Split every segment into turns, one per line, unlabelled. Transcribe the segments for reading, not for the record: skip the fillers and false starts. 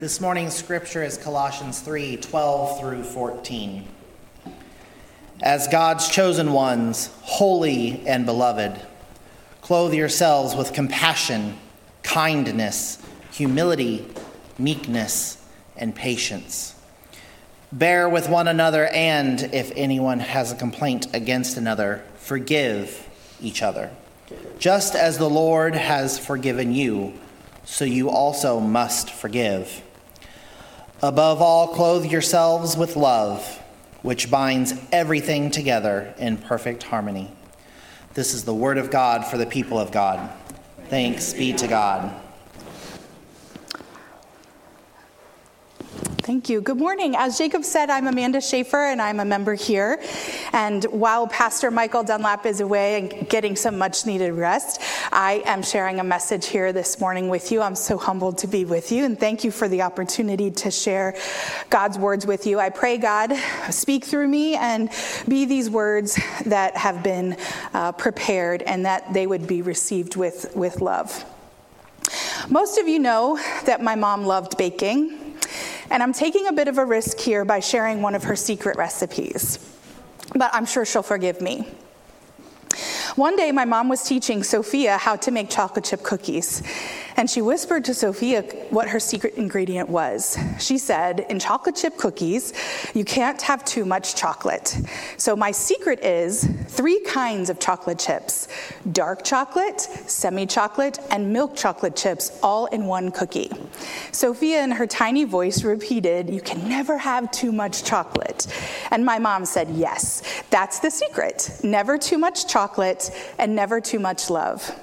This morning's scripture is Colossians 3:12 through 14. As God's chosen ones, holy and beloved, clothe yourselves with compassion, kindness, humility, meekness, and patience. Bear with one another, and if anyone has a complaint against another, forgive each other. Just as the Lord has forgiven you, so you also must forgive. Above all, clothe yourselves with love, which binds everything together in perfect harmony. This is the word of God for the people of God. Thanks be to God.
Thank you. Good morning. As Jacob said, I'm Amanda Schaefer, and I'm a member here. And while Pastor Michael Dunlap is away and getting some much-needed rest, I am sharing a message here this morning with you. I'm so humbled to be with you, and thank you for the opportunity to share God's words with you. I pray God speak through me and be these words that have been prepared, and that they would be received with love. Most of you know that my mom loved baking. And I'm taking a bit of a risk here by sharing one of her secret recipes, but I'm sure she'll forgive me. One day, my mom was teaching Sophia how to make chocolate chip cookies, and she whispered to Sophia what her secret ingredient was. She said, in chocolate chip cookies, you can't have too much chocolate. So my secret is 3 kinds of chocolate chips: dark chocolate, semi-chocolate, and milk chocolate chips, all in one cookie. Sophia, in her tiny voice, repeated, you can never have too much chocolate. And my mom said, yes, that's the secret. Never too much chocolate and never too much love.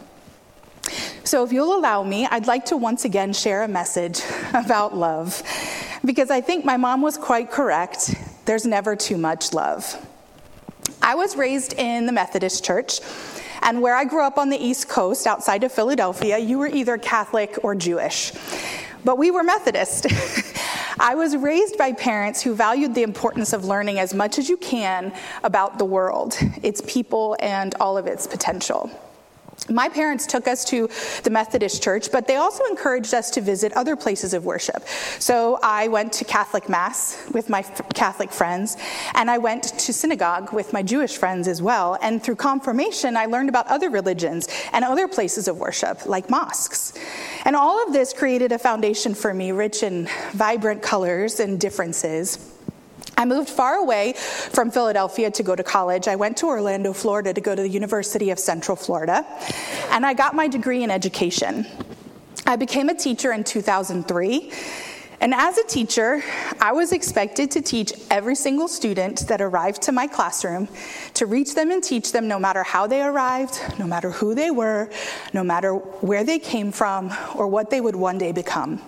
So if you'll allow me, I'd like to once again share a message about love, because I think my mom was quite correct. There's never too much love. I was raised in the Methodist Church, and where I grew up on the East Coast outside of Philadelphia, you were either Catholic or Jewish. But we were Methodist. I was raised by parents who valued the importance of learning as much as you can about the world, its people, and all of its potential. My parents took us to the Methodist Church, but they also encouraged us to visit other places of worship. So I went to Catholic Mass with my Catholic friends, and I went to synagogue with my Jewish friends as well. And through confirmation, I learned about other religions and other places of worship, like mosques. And all of this created a foundation for me, rich in vibrant colors and differences. I moved far away from Philadelphia to go to college. I went to Orlando, Florida to go to the University of Central Florida, and I got my degree in education. I became a teacher in 2003, and as a teacher, I was expected to teach every single student that arrived to my classroom, to reach them and teach them no matter how they arrived, no matter who they were, no matter where they came from, or what they would one day become.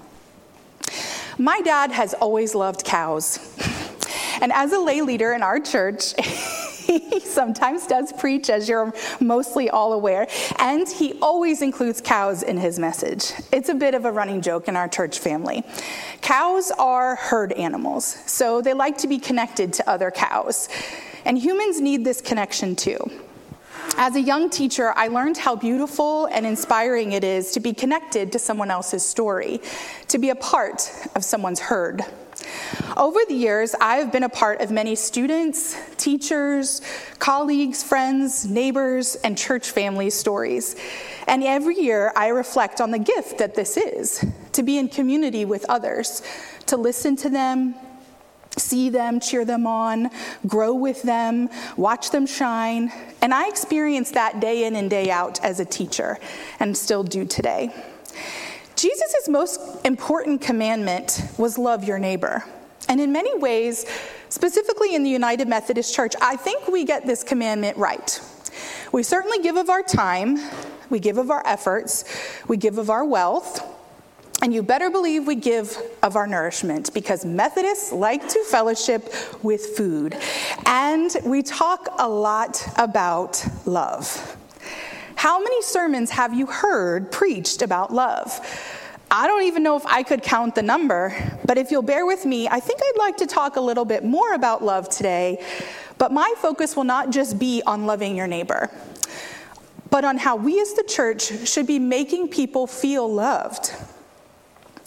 My dad has always loved cows. And as a lay leader in our church, he sometimes does preach, as you're mostly all aware, and he always includes cows in his message. It's a bit of a running joke in our church family. Cows are herd animals, so they like to be connected to other cows. And humans need this connection too. As a young teacher, I learned how beautiful and inspiring it is to be connected to someone else's story, to be a part of someone's herd. Over the years, I have been a part of many students, teachers, colleagues, friends, neighbors, and church family stories. And every year, I reflect on the gift that this is, to be in community with others, to listen to them, see them, cheer them on, grow with them, watch them shine. And I experienced that day in and day out as a teacher, and still do today. Jesus' most important commandment was love your neighbor. And in many ways, specifically in the United Methodist Church, I think we get this commandment right. We certainly give of our time, we give of our efforts, we give of our wealth, and you better believe we give of our nourishment, because Methodists like to fellowship with food. And we talk a lot about love. How many sermons have you heard preached about love? I don't even know if I could count the number, but if you'll bear with me, I think I'd like to talk a little bit more about love today, but my focus will not just be on loving your neighbor, but on how we as the church should be making people feel loved.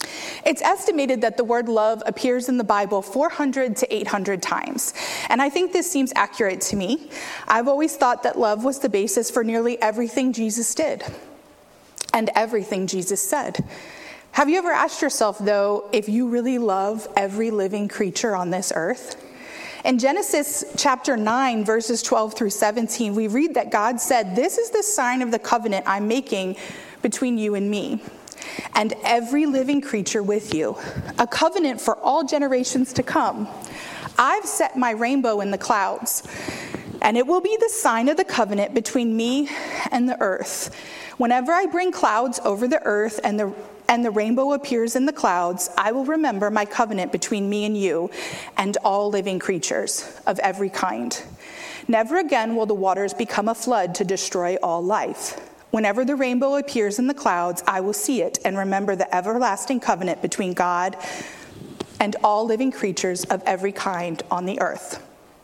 It's estimated that the word love appears in the Bible 400 to 800 times. And I think this seems accurate to me. I've always thought that love was the basis for nearly everything Jesus did and everything Jesus said. Have you ever asked yourself, though, if you really love every living creature on this earth? In Genesis chapter 9, verses 12 through 17, we read that God said, "This is the sign of the covenant I'm making between you and me, and every living creature with you, a covenant for all generations to come. I've set my rainbow in the clouds, and it will be the sign of the covenant between me and the earth. Whenever I bring clouds over the earth and the rainbow appears in the clouds, I will remember my covenant between me and you and all living creatures of every kind. Never again will the waters become a flood to destroy all life. Whenever the rainbow appears in the clouds, I will see it and remember the everlasting covenant between God and all living creatures of every kind on the earth."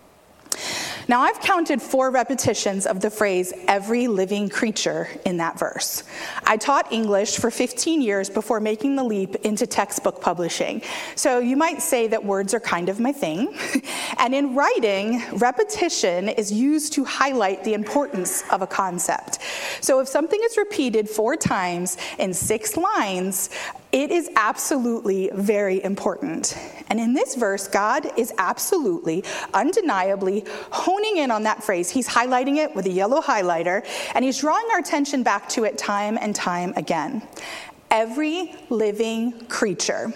Now, I've counted 4 repetitions of the phrase "every living creature" in that verse. I taught English for 15 years before making the leap into textbook publishing. So you might say that words are kind of my thing. And in writing, repetition is used to highlight the importance of a concept. So if something is repeated 4 times in 6 lines, it is absolutely very important. And in this verse, God is absolutely, undeniably honing in on that phrase. He's highlighting it with a yellow highlighter, and he's drawing our attention back to it time and time again. Every living creature.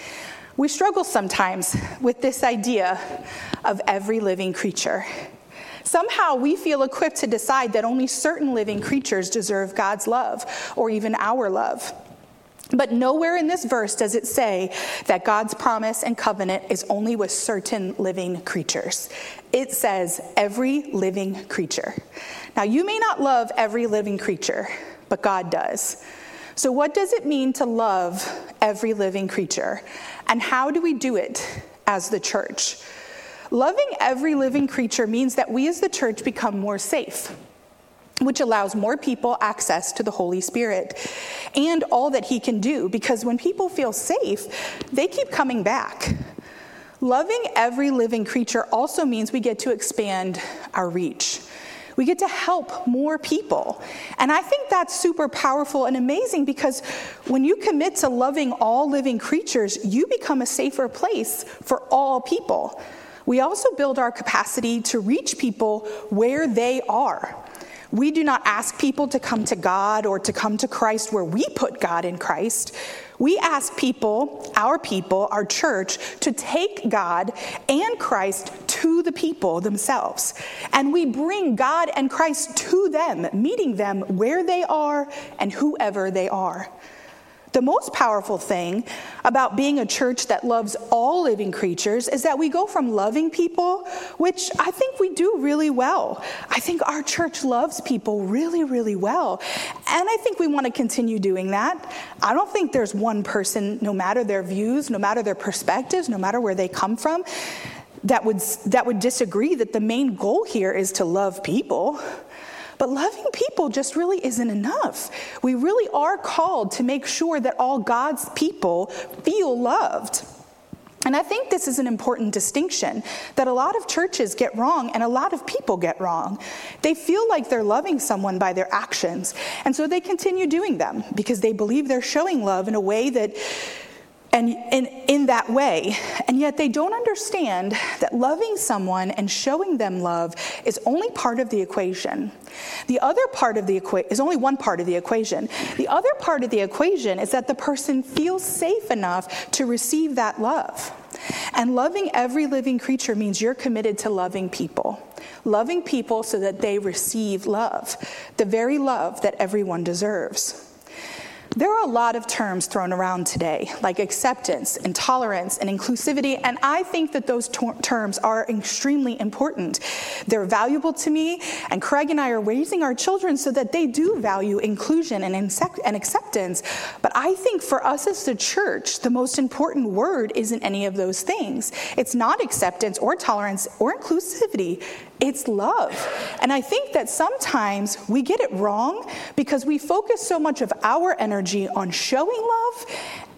We struggle sometimes with this idea of every living creature. Somehow we feel equipped to decide that only certain living creatures deserve God's love, or even our love. But nowhere in this verse does it say that God's promise and covenant is only with certain living creatures. It says every living creature. Now, you may not love every living creature, but God does. So what does it mean to love every living creature? And how do we do it as the church? Loving every living creature means that we as the church become more safe, which allows more people access to the Holy Spirit and all that he can do, because when people feel safe, they keep coming back. Loving every living creature also means we get to expand our reach. We get to help more people. And I think that's super powerful and amazing, because when you commit to loving all living creatures, you become a safer place for all people. We also build our capacity to reach people where they are. We do not ask people to come to God or to come to Christ where we put God in Christ. We ask people, our church, to take God and Christ to the people themselves. And we bring God and Christ to them, meeting them where they are and whoever they are. The most powerful thing about being a church that loves all living creatures is that we go from loving people, which I think we do really well. I think our church loves people really, really well. And I think we want to continue doing that. I don't think there's one person, no matter their views, no matter their perspectives, no matter where they come from, that would disagree that the main goal here is to love people. But loving people just really isn't enough. We really are called to make sure that all God's people feel loved. And I think this is an important distinction that a lot of churches get wrong and a lot of people get wrong. They feel like they're loving someone by their actions, and so they continue doing them because they believe they're showing love in a way that and in that way, and yet they don't understand that loving someone and showing them love is only part of the equation. The other part of the equation is only one part of the equation. The other part of the equation is that the person feels safe enough to receive that love. And loving every living creature means you're committed to loving people so that they receive love, the very love that everyone deserves. There are a lot of terms thrown around today, like acceptance and tolerance and inclusivity, and I think that those terms are extremely important. They're valuable to me, and Craig and I are raising our children so that they do value inclusion and acceptance. But I think for us as the church, the most important word isn't any of those things. It's not acceptance or tolerance or inclusivity. It's love. And I think that sometimes we get it wrong because we focus so much of our energy on showing love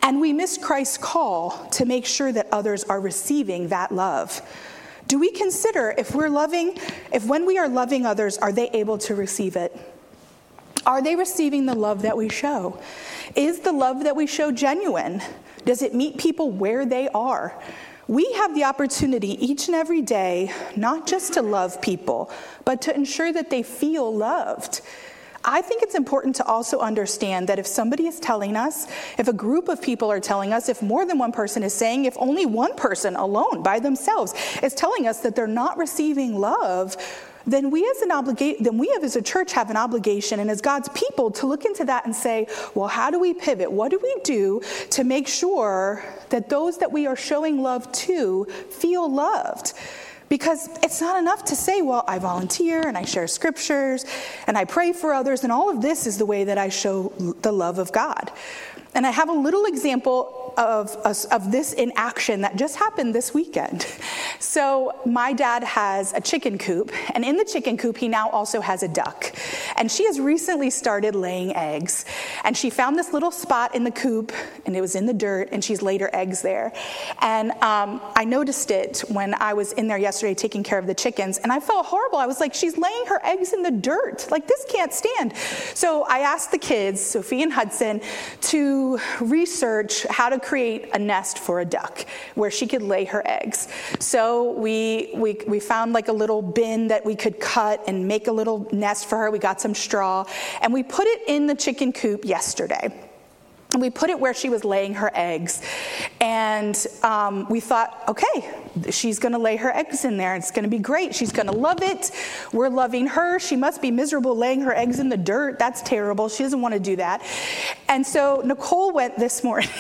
And we miss Christ's call to make sure that others are receiving that love. Do we consider if when we are loving others, are they able to receive it? Are they receiving the love that we show? Is the love that we show genuine? Does it meet people where they are? We have the opportunity each and every day, not just to love people, but to ensure that they feel loved. I think it's important to also understand that if somebody is telling us, if a group of people are telling us, if more than one person is saying, if only one person alone by themselves is telling us that they're not receiving love, then we as a church have an obligation, and as God's people, to look into that and say, well, how do we pivot? What do we do to make sure that those that we are showing love to feel loved? Because it's not enough to say, well, I volunteer and I share scriptures and I pray for others, and all of this is the way that I show the love of God. And I have a little example of this in action that just happened this weekend. So my dad has a chicken coop, and in the chicken coop, he now also has a duck. And she has recently started laying eggs. And she found this little spot in the coop, and it was in the dirt, and she's laid her eggs there. And I noticed it when I was in there yesterday taking care of the chickens, and I felt horrible. I was like, she's laying her eggs in the dirt. Like, this can't stand. So I asked the kids, Sophie and Hudson, to research how to create a nest for a duck where she could lay her eggs. So we found like a little bin that we could cut and make a little nest for her. We got some straw, and we put it in the chicken coop yesterday. And we put it where she was laying her eggs. And we thought, okay, she's going to lay her eggs in there. It's going to be great. She's going to love it. We're loving her. She must be miserable laying her eggs in the dirt. That's terrible. She doesn't want to do that. And so Nicole went this morning.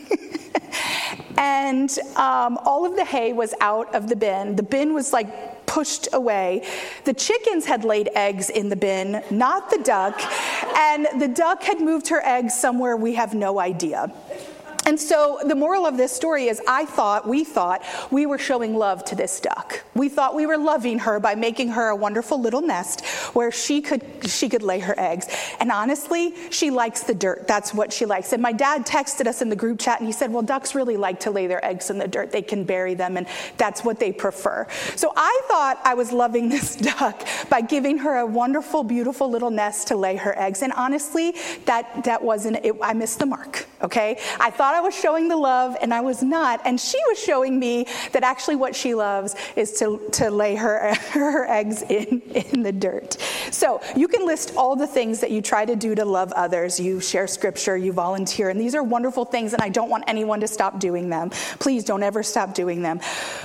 And all of the hay was out of the bin. The bin was like pushed away. The chickens had laid eggs in the bin, not the duck. And the duck had moved her eggs somewhere we have no idea. And so the moral of this story is we thought we were showing love to this duck. We thought we were loving her by making her a wonderful little nest where she could lay her eggs. And honestly, she likes the dirt. That's what she likes. And my dad texted us in the group chat, and he said, well, ducks really like to lay their eggs in the dirt. They can bury them, and that's what they prefer. So I thought I was loving this duck by giving her a wonderful, beautiful little nest to lay her eggs. And honestly, that wasn't it. I missed the mark, okay? I thought I was showing the love, and I was not. And she was showing me that actually what she loves is to lay her eggs in the dirt. So you can list all the things that you try to do to love others. You share scripture, you volunteer, and these are wonderful things, and I don't want anyone to stop doing them. Please don't ever stop doing them.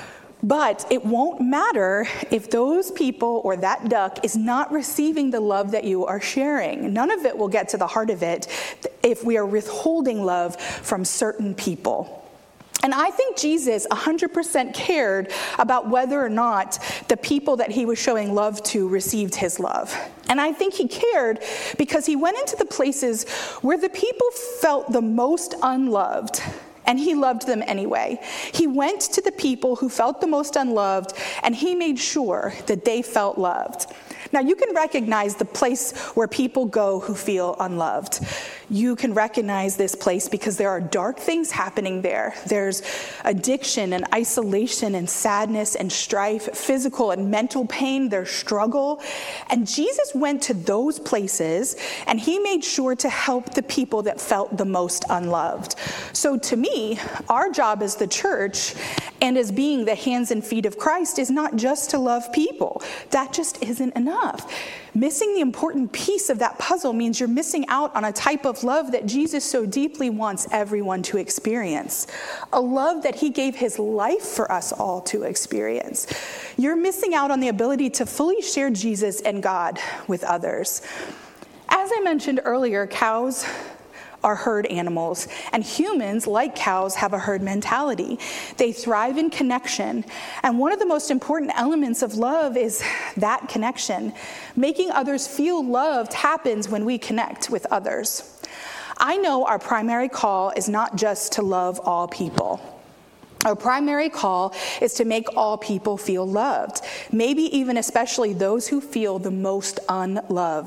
But it won't matter if those people or that duck is not receiving the love that you are sharing. None of it will get to the heart of it if we are withholding love from certain people. And I think Jesus 100% cared about whether or not the people that he was showing love to received his love. And I think he cared because he went into the places where the people felt the most unloved, and he loved them anyway. He went to the people who felt the most unloved, and he made sure that they felt loved. Now, you can recognize the place where people go who feel unloved. You can recognize this place because there are dark things happening there. There's addiction and isolation and sadness and strife, physical and mental pain, there's struggle. And Jesus went to those places, and he made sure to help the people that felt the most unloved. So to me, our job as the church and as being the hands and feet of Christ is not just to love people. That just isn't enough. Missing the important piece of that puzzle means you're missing out on a type of love that Jesus so deeply wants everyone to experience. A love that he gave his life for us all to experience. You're missing out on the ability to fully share Jesus and God with others. As I mentioned earlier, cows are herd animals, and humans, like cows, have a herd mentality. They thrive in connection, and one of the most important elements of love is that connection. Making others feel loved happens when we connect with others. I know our primary call is not just to love all people. Our primary call is to make all people feel loved, maybe even especially those who feel the most unloved.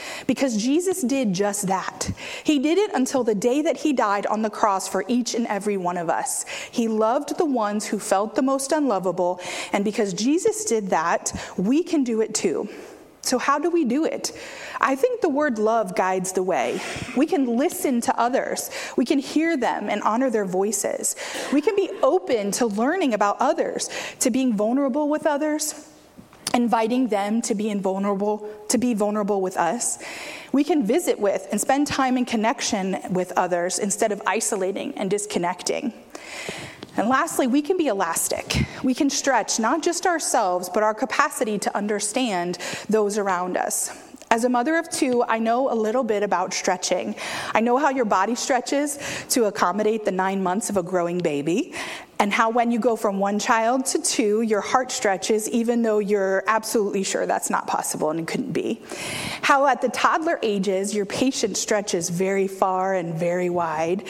because Jesus did just that. He did it until the day that he died on the cross for each and every one of us. He loved the ones who felt the most unlovable, and because Jesus did that, we can do it too. So how do we do it? I think the word love guides the way. We can listen to others. We can hear them and honor their voices. We can be open to learning about others, to being vulnerable with others, inviting them to be vulnerable with us. We can visit with and spend time in connection with others instead of isolating and disconnecting. And lastly, we can be elastic. We can stretch not just ourselves, but our capacity to understand those around us. As a mother of two, I know a little bit about stretching. I know how your body stretches to accommodate the 9 months of a growing baby, and how when you go from one child to two, your heart stretches even though you're absolutely sure that's not possible and it couldn't be. How at the toddler ages, your patience stretches very far and very wide.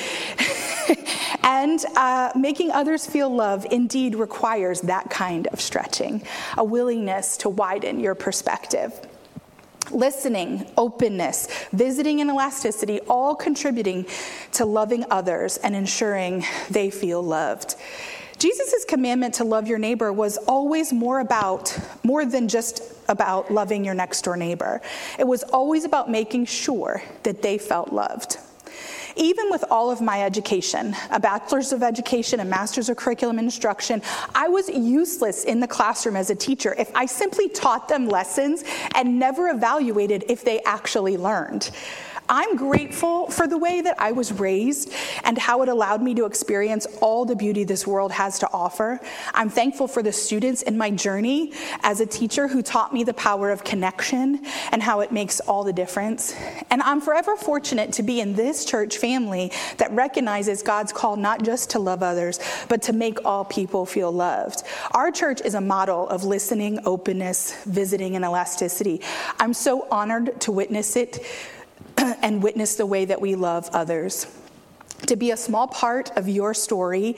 And making others feel love indeed requires that kind of stretching, a willingness to widen your perspective. Listening, openness, visiting, and elasticity, all contributing to loving others and ensuring they feel loved. Jesus' commandment to love your neighbor was always more than just about loving your next door neighbor. It was always about making sure that they felt loved. Even with all of my education, a bachelor's of education, a master's of curriculum instruction, I was useless in the classroom as a teacher if I simply taught them lessons and never evaluated if they actually learned. I'm grateful for the way that I was raised and how it allowed me to experience all the beauty this world has to offer. I'm thankful for the students in my journey as a teacher who taught me the power of connection and how it makes all the difference. And I'm forever fortunate to be in this church family that recognizes God's call not just to love others, but to make all people feel loved. Our church is a model of listening, openness, visiting, and elasticity. I'm so honored to witness it and witness the way that we love others. To be a small part of your story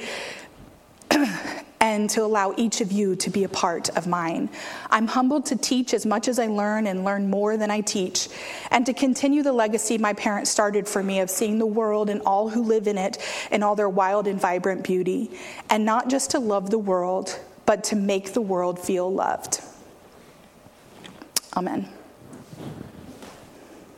and to allow each of you to be a part of mine. I'm humbled to teach as much as I learn and learn more than I teach, and to continue the legacy my parents started for me of seeing the world and all who live in it in all their wild and vibrant beauty, and not just to love the world, but to make the world feel loved. Amen.